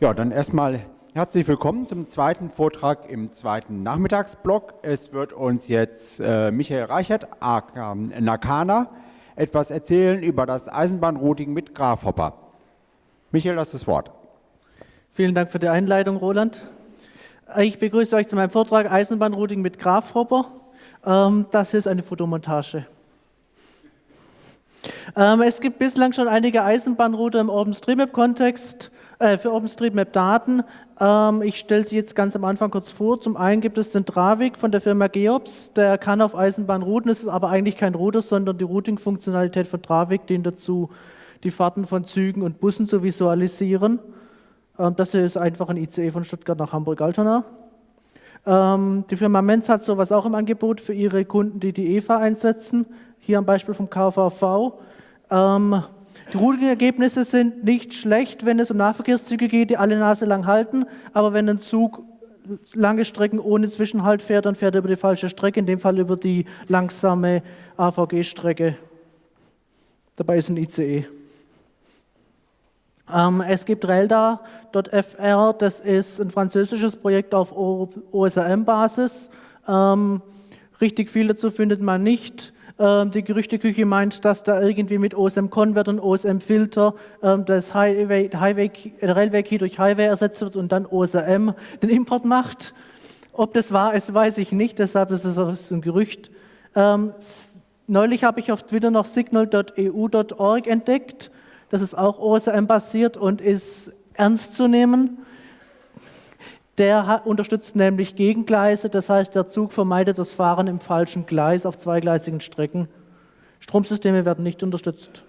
Ja, dann erstmal herzlich willkommen zum zweiten Vortrag im zweiten Nachmittagsblock. Es wird uns jetzt Michael Reichert, aka Nakana, etwas erzählen über das Eisenbahnrouting mit Grafhopper. Michael, das ist das Wort. Vielen Dank für die Einleitung, Roland. Ich begrüße euch zu meinem Vortrag Eisenbahnrouting mit Grafhopper. Das hier ist eine Fotomontage. Es gibt bislang schon einige Eisenbahnrouter im OpenStreetMap-Kontext für OpenStreetMap-Daten. Ich stelle sie jetzt ganz am Anfang kurz vor. Zum einen gibt es den Dravik von der Firma Geops, der kann auf Eisenbahn routen. Es ist aber eigentlich kein Router, sondern die Routing-Funktionalität von Dravik dient dazu, die Fahrten von Zügen und Bussen zu visualisieren. Das hier ist einfach ein ICE von Stuttgart nach Hamburg-Altona. Die Firma Menz hat sowas auch im Angebot für ihre Kunden, die die EVA einsetzen. Hier am Beispiel vom KVV. Die Routing-Ergebnisse sind nicht schlecht, wenn es um Nahverkehrszüge geht, die alle Nase lang halten. Aber wenn ein Zug lange Strecken ohne Zwischenhalt fährt, dann fährt er über die falsche Strecke, in dem Fall über die langsame AVG-Strecke. Dabei ist ein ICE. Es gibt Relda.fr, das ist ein französisches Projekt auf OSRM-Basis. Richtig viel dazu findet man nicht. Die Gerüchteküche meint, dass da irgendwie mit OSM-Convert und OSM-Filter das Railway-Key durch Highway ersetzt wird und dann OSRM den Import macht. Ob das wahr ist, weiß ich nicht, deshalb ist es auch so ein Gerücht. Neulich habe ich auf Twitter noch signal.eu.org entdeckt. Das ist auch OSM-basiert und ist ernst zu nehmen. Der unterstützt nämlich Gegengleise, das heißt, der Zug vermeidet das Fahren im falschen Gleis auf zweigleisigen Strecken. Stromsysteme werden nicht unterstützt.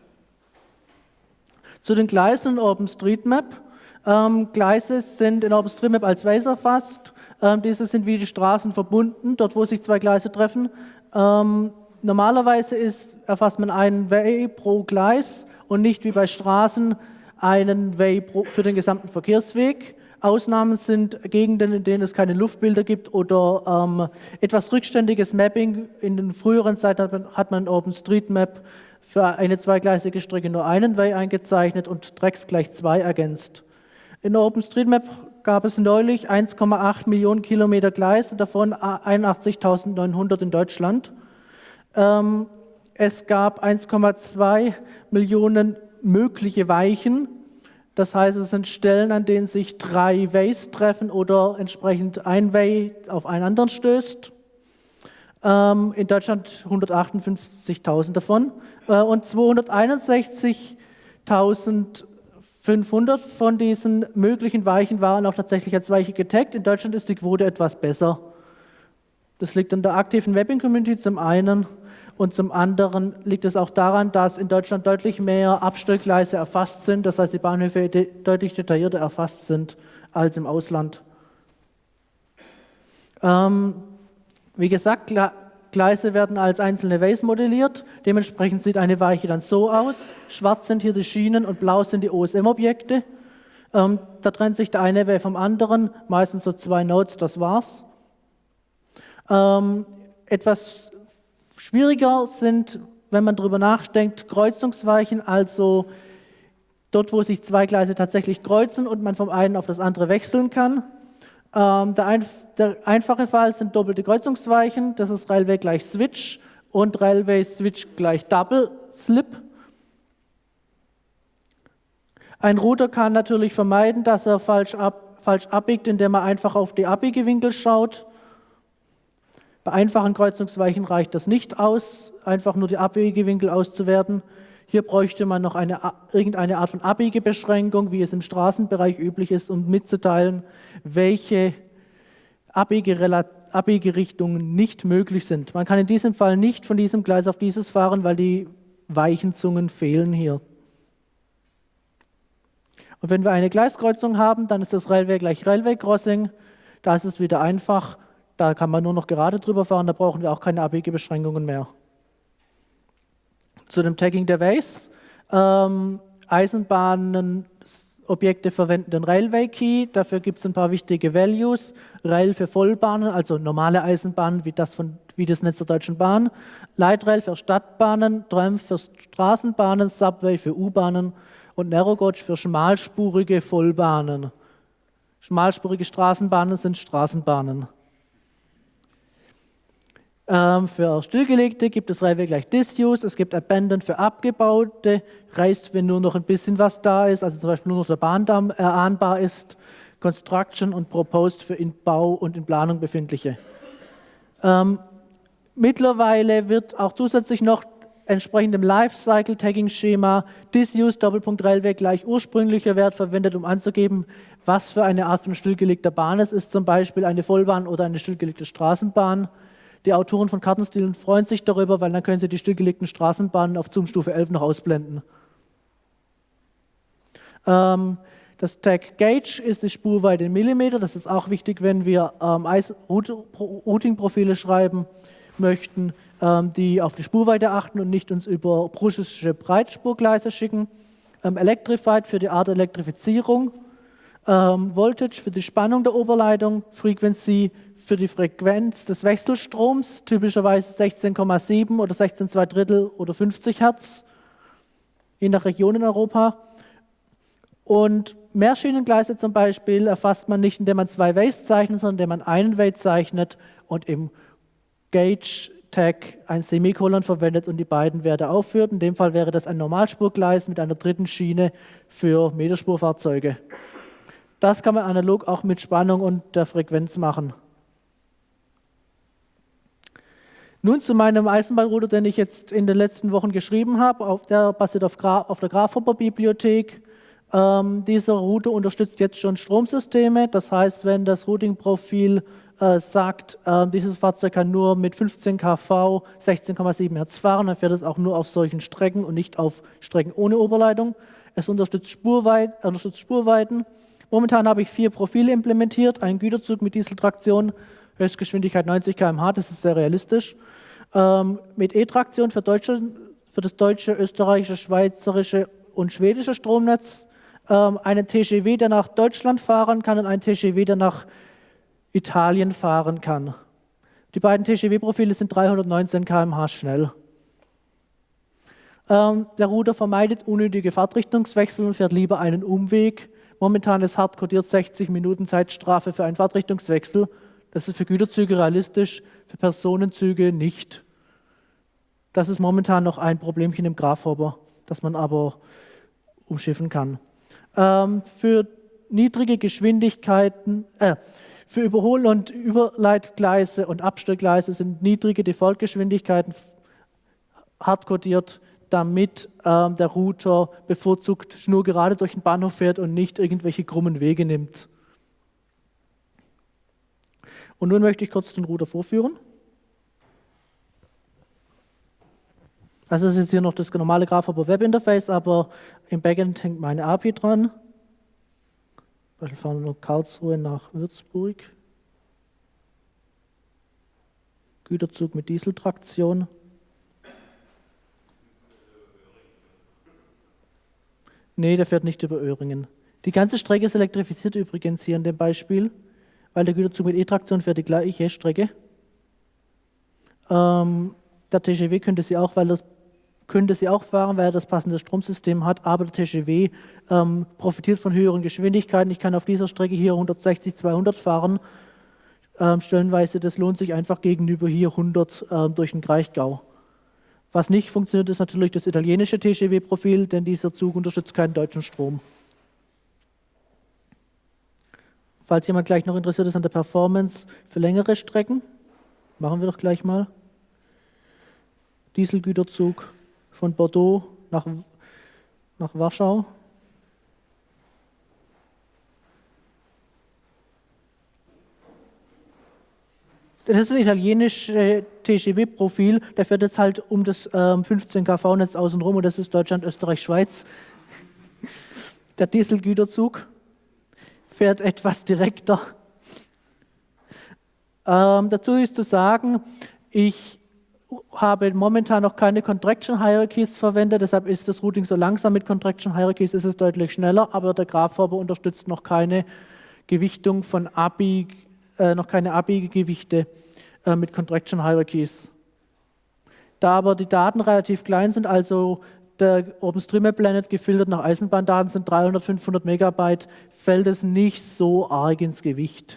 Zu den Gleisen in OpenStreetMap. Gleise sind in OpenStreetMap als Ways erfasst. Diese sind wie die Straßen verbunden, dort wo sich zwei Gleise treffen. Normalerweise erfasst man einen Way pro Gleis und nicht wie bei Straßen einen Way für den gesamten Verkehrsweg. Ausnahmen sind Gegenden, in denen es keine Luftbilder gibt oder etwas rückständiges Mapping. In den früheren Zeiten hat man in OpenStreetMap für eine zweigleisige Strecke nur einen Way eingezeichnet und Drecks gleich 2 ergänzt. In OpenStreetMap gab es neulich 1,8 Millionen Kilometer Gleise, davon 81.900 in Deutschland. Es gab 1,2 Millionen mögliche Weichen. Das heißt, es sind Stellen, an denen sich 3 Ways treffen oder entsprechend ein Way auf einen anderen stößt. In Deutschland 158.000 davon. Und 261.500 von diesen möglichen Weichen waren auch tatsächlich als Weiche getaggt. In Deutschland ist die Quote etwas besser. Das liegt an der aktiven Mapping-Community zum einen. Und zum anderen liegt es auch daran, dass in Deutschland deutlich mehr Abstellgleise erfasst sind, das heißt, die Bahnhöfe deutlich detaillierter erfasst sind als im Ausland. Wie gesagt, Gleise werden als einzelne Ways modelliert. Dementsprechend sieht eine Weiche dann so aus. Schwarz sind hier die Schienen und blau sind die OSM-Objekte. Da trennt sich der eine Way vom anderen, meistens so 2 Nodes, das war's. Etwas schwieriger sind, wenn man darüber nachdenkt, Kreuzungsweichen, also dort, wo sich 2 Gleise tatsächlich kreuzen und man vom einen auf das andere wechseln kann. Der einfache Fall sind doppelte Kreuzungsweichen, das ist Railway gleich Switch und Railway Switch gleich Double Slip. Ein Router kann natürlich vermeiden, dass er falsch abbiegt, indem er einfach auf die Abbiegewinkel schaut. Bei einfachen Kreuzungsweichen reicht das nicht aus, einfach nur die Abbiegewinkel auszuwerten. Hier bräuchte man noch irgendeine Art von Abbiegebeschränkung, wie es im Straßenbereich üblich ist, um mitzuteilen, welche Abbiegerichtungen nicht möglich sind. Man kann in diesem Fall nicht von diesem Gleis auf dieses fahren, weil die Weichenzungen fehlen hier. Und wenn wir eine Gleiskreuzung haben, dann ist das Railway gleich Railway Crossing. Da ist es wieder einfach. Da kann man nur noch gerade drüber fahren, da brauchen wir auch keine Abbiegebeschränkungen mehr. Zu dem Tagging der Ways. Eisenbahnenobjekte verwenden den Railway Key, dafür gibt es ein paar wichtige Values. Rail für Vollbahnen, also normale Eisenbahnen wie das Netz der Deutschen Bahn. Light Rail für Stadtbahnen, Tram für Straßenbahnen, Subway für U-Bahnen und Narrow Gauge für schmalspurige Vollbahnen. Schmalspurige Straßenbahnen sind Straßenbahnen. Für Stillgelegte gibt es Railway gleich Disuse, es gibt Abandoned für abgebaute, Raised, wenn nur noch ein bisschen was da ist, also zum Beispiel nur noch der Bahndamm erahnbar ist, Construction und Proposed für in Bau und in Planung befindliche. Mittlerweile wird auch zusätzlich noch entsprechend dem Lifecycle-Tagging-Schema Disuse Railway gleich ursprünglicher Wert verwendet, um anzugeben, was für eine Art von stillgelegter Bahn es ist, zum Beispiel eine Vollbahn oder eine stillgelegte Straßenbahn. Die Autoren von Kartenstilen freuen sich darüber, weil dann können sie die stillgelegten Straßenbahnen auf Zoom-Stufe 11 noch ausblenden. Das Tag Gauge ist die Spurweite in Millimeter. Das ist auch wichtig, wenn wir Routing-Profile schreiben möchten, die auf die Spurweite achten und nicht uns über prussische Breitspurgleise schicken. Electrified für die Art der Elektrifizierung. Voltage für die Spannung der Oberleitung. Frequency für die Frequenz des Wechselstroms, typischerweise 16,7 oder 16,2 oder 50 Hertz, je nach Region in Europa. Und Mehrschienengleise zum Beispiel erfasst man nicht, indem man zwei Ways zeichnet, sondern indem man einen Way zeichnet und im Gauge-Tag ein Semikolon verwendet und die beiden Werte aufführt. In dem Fall wäre das ein Normalspurgleis mit einer dritten Schiene für Meterspurfahrzeuge. Das kann man analog auch mit Spannung und der Frequenz machen. Nun zu meinem Eisenbahnrouter, den ich jetzt in den letzten Wochen geschrieben habe. Der basiert auf der Grasshopper-Bibliothek. Dieser Router unterstützt jetzt schon Stromsysteme. Das heißt, wenn das Routing-Profil sagt, dieses Fahrzeug kann nur mit 15 kV 16,7 Hertz fahren, dann fährt es auch nur auf solchen Strecken und nicht auf Strecken ohne Oberleitung. Es unterstützt Spurweiten. Momentan habe ich 4 Profile implementiert. Einen Güterzug mit Dieseltraktion, Höchstgeschwindigkeit 90 km/h, das ist sehr realistisch. Mit E-Traktion für das deutsche, österreichische, schweizerische und schwedische Stromnetz. Einen TGW, der nach Deutschland fahren kann und einen TGW, der nach Italien fahren kann. Die beiden TGW-Profile sind 319 km/h schnell. Der Router vermeidet unnötige Fahrtrichtungswechsel und fährt lieber einen Umweg. Momentan ist hart kodiert 60 Minuten Zeitstrafe für einen Fahrtrichtungswechsel. Das ist für Güterzüge realistisch, für Personenzüge nicht. Das ist momentan noch ein Problemchen im Grasshopper, das man aber umschiffen kann. Für niedrige Geschwindigkeiten, für Überhol- und Überleitgleise und Abstellgleise sind niedrige Defaultgeschwindigkeiten hardcodiert, damit der Router bevorzugt schnurgerade durch den Bahnhof fährt und nicht irgendwelche krummen Wege nimmt. Und nun möchte ich kurz den Router vorführen. Also das ist jetzt hier noch das normale Grasshopper Webinterface, aber im Backend hängt meine API dran. Zum Beispiel fahren wir nur Karlsruhe nach Würzburg. Güterzug mit Dieseltraktion. Nee, der fährt nicht über Öhringen. Die ganze Strecke ist elektrifiziert übrigens hier in dem Beispiel, weil der Güterzug mit E-Traktion fährt die gleiche Strecke. Der TGW könnte sie auch fahren, weil er das passende Stromsystem hat, aber der TGW profitiert von höheren Geschwindigkeiten. Ich kann auf dieser Strecke hier 160, 200 fahren. Stellenweise, das lohnt sich einfach gegenüber hier 100 durch den Kraichgau. Was nicht funktioniert, ist natürlich das italienische TGW-Profil, denn dieser Zug unterstützt keinen deutschen Strom. Falls jemand gleich noch interessiert ist an der Performance für längere Strecken, machen wir doch gleich mal. Dieselgüterzug von Bordeaux nach Warschau. Das ist das italienische TGW-Profil, der fährt jetzt halt um das 15 kV-Netz außenrum und das ist Deutschland, Österreich, Schweiz. Der Dieselgüterzug fährt etwas direkter. Dazu ist zu sagen, ich habe momentan noch keine Contraction Hierarchies verwendet, deshalb ist das Routing so langsam. Mit Contraction Hierarchies ist es deutlich schneller, aber der Grasshopper unterstützt noch keine Gewichtung von API, noch keine API-Gewichte mit Contraction Hierarchies. Da aber die Daten relativ klein sind, also der OpenStreetMap Planet gefiltert nach Eisenbahndaten sind 300, 500 Megabyte, fällt es nicht so arg ins Gewicht.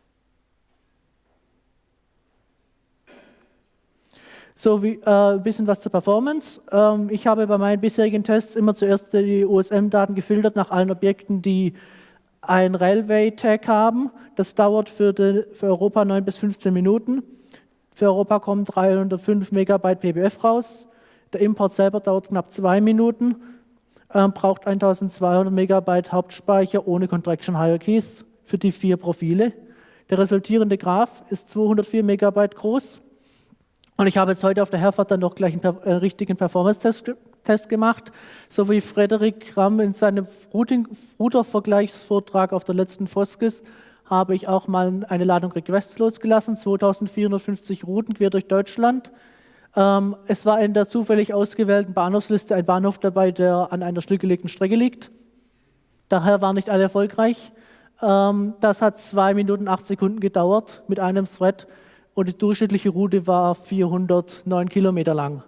So, ein bisschen was zur Performance. Ich habe bei meinen bisherigen Tests immer zuerst die OSM-Daten gefiltert nach allen Objekten, die ein Railway-Tag haben. Das dauert für Europa 9 bis 15 Minuten. Für Europa kommen 305 Megabyte PBF raus. Der Import selber dauert knapp 2 Minuten, braucht 1200 Megabyte Hauptspeicher ohne Contraction Hierarchies für die 4 Profile. Der resultierende Graph ist 204 Megabyte groß. Und ich habe jetzt heute auf der Herfahrt dann noch gleich einen richtigen Performance-Test gemacht, so wie Frederik Ramm in seinem Router-Vergleichsvortrag auf der letzten Foskis habe ich auch mal eine Ladung Requests losgelassen, 2450 Routen quer durch Deutschland. Es war in der zufällig ausgewählten Bahnhofsliste ein Bahnhof dabei, der an einer stillgelegten Strecke liegt. Daher waren nicht alle erfolgreich. Das hat 2 Minuten 8 Sekunden gedauert mit einem Thread. Und die durchschnittliche Route war 409 Kilometer lang.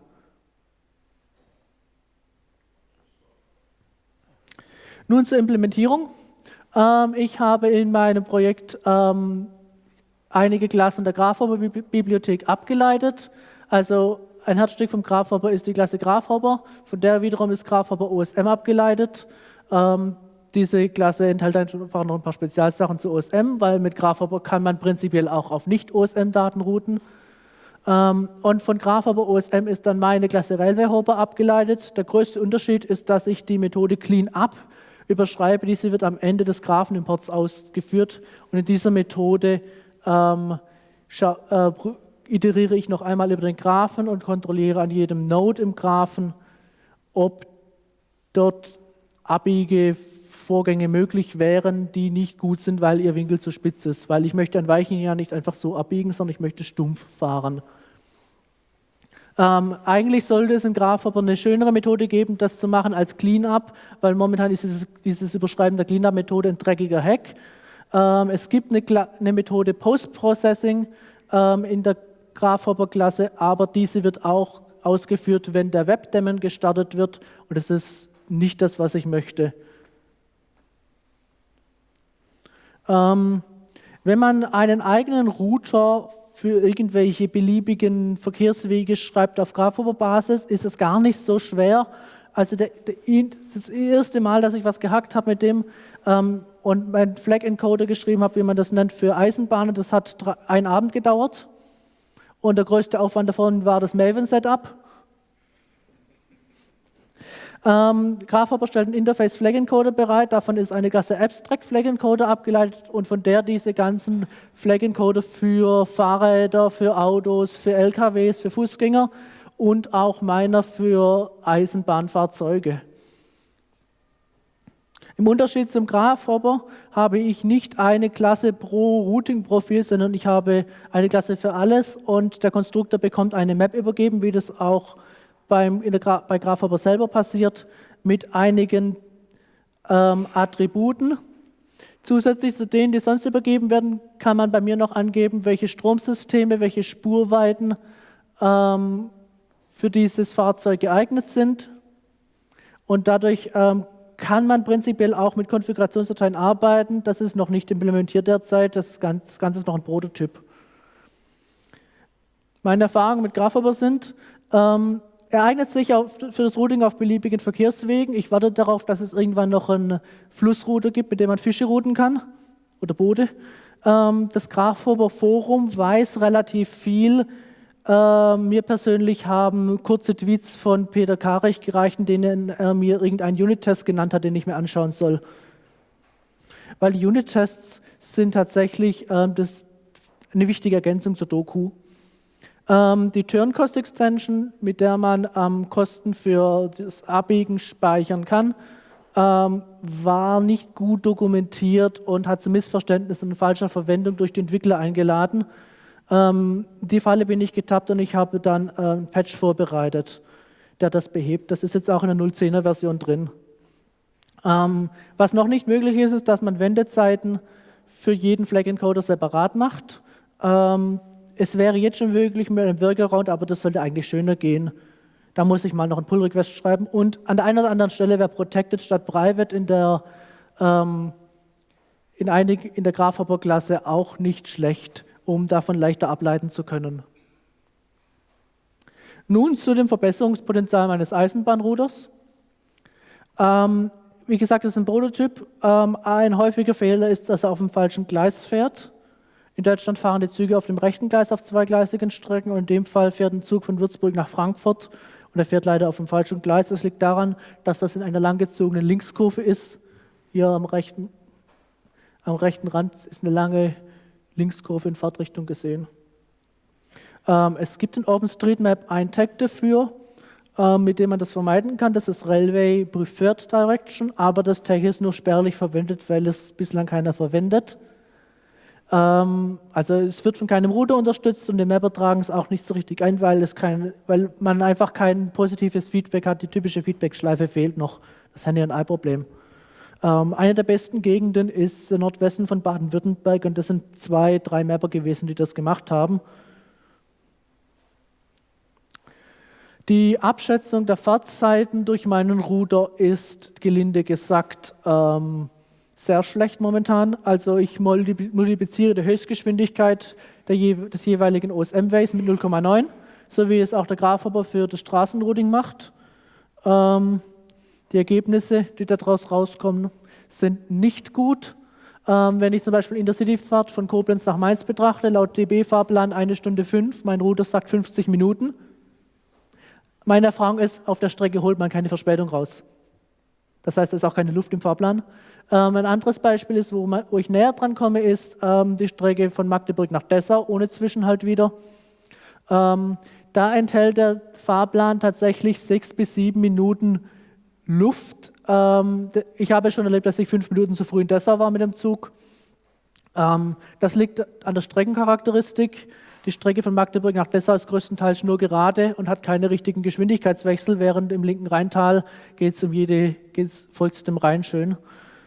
Nun zur Implementierung. Ich habe in meinem Projekt einige Klassen der Graphhopper-Bibliothek abgeleitet. Also ein Herzstück vom Graphhopper ist die Klasse Graphhopper, von der wiederum ist Graphhopper OSM abgeleitet. Diese Klasse enthält einfach noch ein paar Spezialsachen zu OSM, weil mit Graphhopper kann man prinzipiell auch auf Nicht-OSM-Daten routen. Und von Graphhopper OSM ist dann meine Klasse Railway Hopper abgeleitet. Der größte Unterschied ist, dass ich die Methode Cleanup überschreibe. Diese wird am Ende des Graphenimports ausgeführt. Und in dieser Methode iteriere ich noch einmal über den Graphen und kontrolliere an jedem Node im Graphen, ob dort abbiege Vorgänge möglich wären, die nicht gut sind, weil ihr Winkel zu spitz ist. Weil ich möchte ein Weichen ja nicht einfach so abbiegen, sondern ich möchte stumpf fahren. Eigentlich sollte es in Graphhopper eine schönere Methode geben, das zu machen als Cleanup, weil momentan ist dieses Überschreiben der Cleanup-Methode ein dreckiger Hack. Es gibt eine Methode Post-Processing in der Graphhopper-Klasse, aber diese wird auch ausgeführt, wenn der Webdaemon gestartet wird, und das ist nicht das, was ich möchte. Wenn man einen eigenen Router für irgendwelche beliebigen Verkehrswege schreibt auf Graphhopper-Basis, ist es gar nicht so schwer. Also das erste Mal, dass ich was gehackt habe mit dem und meinen Flag-Encoder geschrieben habe, wie man das nennt, für Eisenbahnen, das hat einen Abend gedauert. Und der größte Aufwand davon war das Maven-Setup. Graphhopper stellt einen Interface Flag Encoder bereit, davon ist eine Klasse Abstract Flag Encoder abgeleitet und von der diese ganzen Flag Encoder für Fahrräder, für Autos, für LKWs, für Fußgänger und auch meiner für Eisenbahnfahrzeuge. Im Unterschied zum Graphhopper habe ich nicht eine Klasse pro Routing-Profil, sondern ich habe eine Klasse für alles und der Konstruktor bekommt eine Map übergeben, wie das auch bei Graphhopper selber passiert, mit einigen Attributen. Zusätzlich zu denen, die sonst übergeben werden, kann man bei mir noch angeben, welche Stromsysteme, welche Spurweiten für dieses Fahrzeug geeignet sind. Und dadurch kann man prinzipiell auch mit Konfigurationsdateien arbeiten. Das ist noch nicht implementiert derzeit, das Ganze ist noch ein Prototyp. Meine Erfahrungen mit Graphhopper sind, er eignet sich für das Routing auf beliebigen Verkehrswegen. Ich warte darauf, dass es irgendwann noch einen Flussrouter gibt, mit dem man Fische routen kann oder Boote. Das Graphhopper Forum weiß relativ viel. Mir persönlich haben kurze Tweets von Peter Karich gereicht, in denen er mir irgendeinen Unit-Test genannt hat, den ich mir anschauen soll. Weil die Unit-Tests sind tatsächlich eine wichtige Ergänzung zur Doku. Die Turn-Cost-Extension, mit der man Kosten für das Abbiegen speichern kann, war nicht gut dokumentiert und hat zu Missverständnissen und falscher Verwendung durch die Entwickler eingeladen. Die Falle bin ich getappt und ich habe dann einen Patch vorbereitet, der das behebt. Das ist jetzt auch in der 0.10er Version drin. Was noch nicht möglich ist, ist, dass man Wendezeiten für jeden Flag-Encoder separat macht. Es wäre jetzt schon möglich mit einem Workaround, aber das sollte eigentlich schöner gehen. Da muss ich mal noch einen Pull-Request schreiben. Und an der einen oder anderen Stelle wäre Protected statt Private in der Graph-Hopper-Klasse auch nicht schlecht, um davon leichter ableiten zu können. Nun zu dem Verbesserungspotenzial meines Eisenbahnrouters. Wie gesagt, das ist ein Prototyp. Ein häufiger Fehler ist, dass er auf dem falschen Gleis fährt. In Deutschland fahren die Züge auf dem rechten Gleis auf zweigleisigen Strecken und in dem Fall fährt ein Zug von Würzburg nach Frankfurt und er fährt leider auf dem falschen Gleis. Das liegt daran, dass das in einer langgezogenen Linkskurve ist. Hier am rechten Rand ist eine lange Linkskurve in Fahrtrichtung gesehen. Es gibt in OpenStreetMap ein Tag dafür, mit dem man das vermeiden kann. Das ist Railway Preferred Direction, aber das Tag ist nur spärlich verwendet, weil es bislang keiner verwendet. Also es wird von keinem Router unterstützt und die Mapper tragen es auch nicht so richtig ein, weil man einfach kein positives Feedback hat. Die typische Feedback-Schleife fehlt noch. Das ist ein Ei-Problem. Eine der besten Gegenden ist der Nordwesten von Baden-Württemberg und das sind 2, 3 Mapper gewesen, die das gemacht haben. Die Abschätzung der Fahrtzeiten durch meinen Router ist, gelinde gesagt, sehr schlecht momentan. Also ich multipliziere die Höchstgeschwindigkeit des jeweiligen OSM-Ways mit 0,9, so wie es auch der Graph-Hopper für das Straßenrouting macht. Die Ergebnisse, die daraus rauskommen, sind nicht gut. Wenn ich zum Beispiel Intercity-Fahrt von Koblenz nach Mainz betrachte, laut DB-Fahrplan 1 Stunde 5, mein Router sagt 50 Minuten. Meine Erfahrung ist, auf der Strecke holt man keine Verspätung raus. Das heißt, es ist auch keine Luft im Fahrplan. Ein anderes Beispiel ist, wo ich näher dran komme, ist die Strecke von Magdeburg nach Dessau, ohne Zwischenhalt wieder. Da enthält der Fahrplan tatsächlich 6 bis 7 Minuten Luft. Ich habe schon erlebt, dass ich 5 Minuten zu früh in Dessau war mit dem Zug. Das liegt an der Streckencharakteristik. Die Strecke von Magdeburg nach Dessau ist größtenteils nur gerade und hat keine richtigen Geschwindigkeitswechsel, während im linken Rheintal folgt es dem Rhein schön.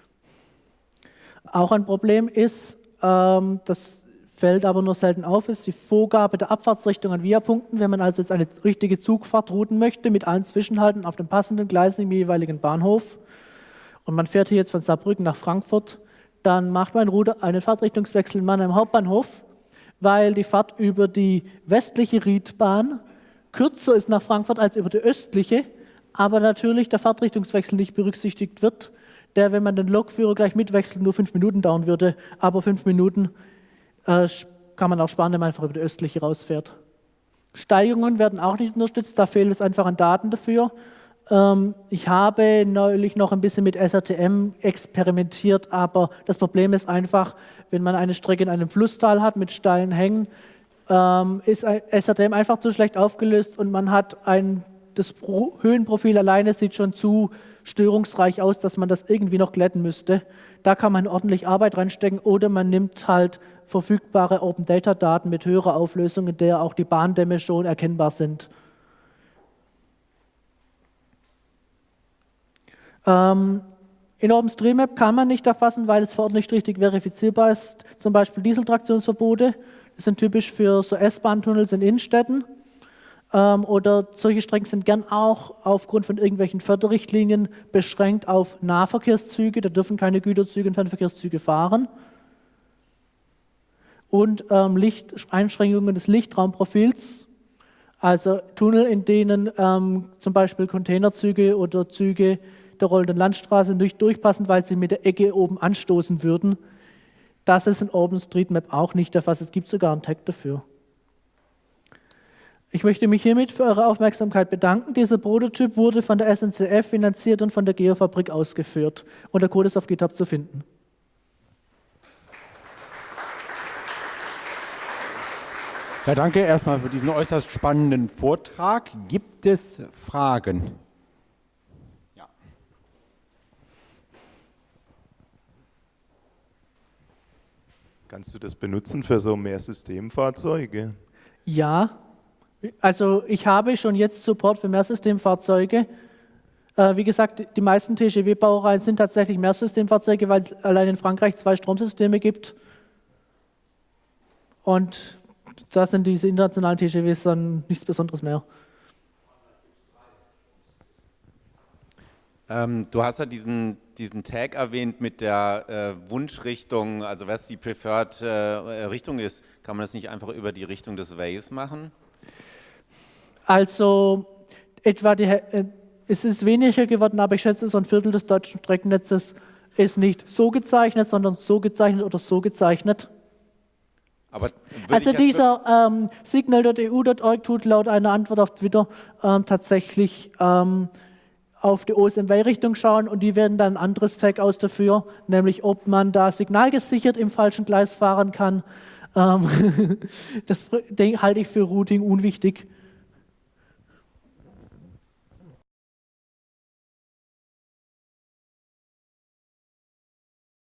Auch ein Problem ist, das fällt aber nur selten auf, ist die Vorgabe der Abfahrtsrichtung an Viapunkten. Wenn man also jetzt eine richtige Zugfahrt routen möchte, mit allen Zwischenhalten auf den passenden Gleisen im jeweiligen Bahnhof, und man fährt hier jetzt von Saarbrücken nach Frankfurt, dann macht mein Router einen Fahrtrichtungswechsel in Mannheim Hauptbahnhof, weil die Fahrt über die westliche Riedbahn kürzer ist nach Frankfurt als über die östliche, aber natürlich der Fahrtrichtungswechsel nicht berücksichtigt wird, der, wenn man den Lokführer gleich mitwechselt, nur 5 Minuten dauern würde, aber 5 Minuten kann man auch sparen, wenn man einfach über die östliche rausfährt. Steigungen werden auch nicht unterstützt, da fehlt es einfach an Daten dafür. Ich habe neulich noch ein bisschen mit SRTM experimentiert, aber das Problem ist einfach, wenn man eine Strecke in einem Flusstal hat mit steilen Hängen, ist SRTM einfach zu schlecht aufgelöst und man hat das Höhenprofil alleine sieht schon zu störungsreich aus, dass man das irgendwie noch glätten müsste. Da kann man ordentlich Arbeit reinstecken oder man nimmt halt verfügbare Open-Data-Daten mit höherer Auflösung, in der auch die Bahndämme schon erkennbar sind. In OpenStreetMap kann man nicht erfassen, weil es vor Ort nicht richtig verifizierbar ist. Zum Beispiel Dieseltraktionsverbote, das sind typisch für so S-Bahn-Tunnels in Innenstädten. Oder solche Strecken sind gern auch aufgrund von irgendwelchen Förderrichtlinien beschränkt auf Nahverkehrszüge. Da dürfen keine Güterzüge und Fernverkehrszüge fahren. Und Einschränkungen des Lichtraumprofils, also Tunnel, in denen zum Beispiel Containerzüge oder Züge der rollenden Landstraße nicht durchpassen, weil sie mit der Ecke oben anstoßen würden. Das ist in OpenStreetMap auch nicht der Fall. Es gibt sogar einen Tag dafür. Ich möchte mich hiermit für eure Aufmerksamkeit bedanken. Dieser Prototyp wurde von der SNCF finanziert und von der Geofabrik ausgeführt. Und der Code ist auf GitHub zu finden. Ja, danke erstmal für diesen äußerst spannenden Vortrag. Gibt es Fragen? Ja. Kannst du das benutzen für so mehr Systemfahrzeuge? Ja, also ich habe schon jetzt Support für Mehrsystemfahrzeuge. Wie gesagt, die meisten TGW-Baureihen sind tatsächlich Mehrsystemfahrzeuge, weil es allein in Frankreich 2 Stromsysteme gibt. Und da sind diese internationalen TGWs dann nichts Besonderes mehr. Du hast ja diesen Tag erwähnt mit der Wunschrichtung, also was die Preferred Richtung ist. Kann man das nicht einfach über die Richtung des Waze machen? Also es ist weniger geworden, aber ich schätze, so ein Viertel des deutschen Streckennetzes ist nicht so gezeichnet, sondern so gezeichnet oder so gezeichnet. Aber Also dieser signal.eu.org tut laut einer Antwort auf Twitter tatsächlich auf die OSMW-Richtung schauen und die werden dann ein anderes Tag aus dafür, nämlich ob man da signalgesichert im falschen Gleis fahren kann. Das halte ich für Routing unwichtig.